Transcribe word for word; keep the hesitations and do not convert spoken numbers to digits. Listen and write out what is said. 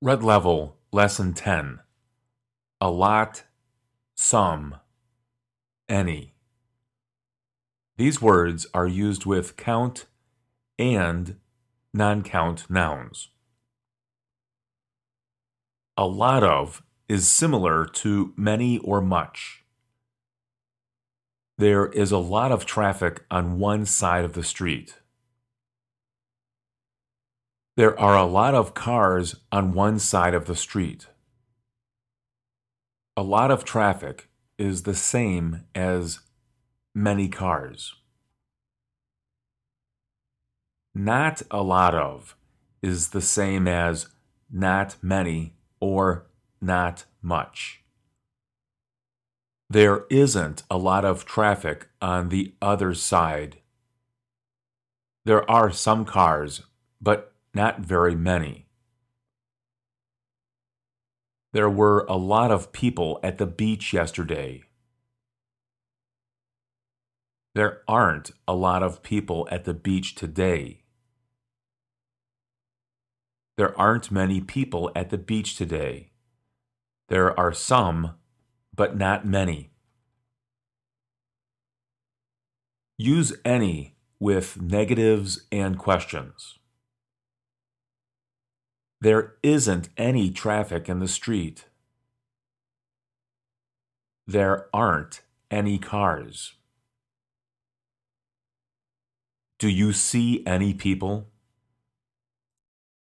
Red Level, Lesson ten. A lot, some, any. These words are used with count and non-count nouns. A lot of is similar to many or much. There is a lot of traffic on one side of the street. There are a lot of cars on one side of the street. A lot of traffic is the same as many cars. Not a lot of is the same as not many or not much. There isn't a lot of traffic on the other side. There are some cars, but not very many. There were a lot of people at the beach yesterday. There aren't a lot of people at the beach today. There aren't many people at the beach today. There are some, but not many. Use any with negatives and questions. There isn't any traffic in the street. There aren't any cars. Do you see any people?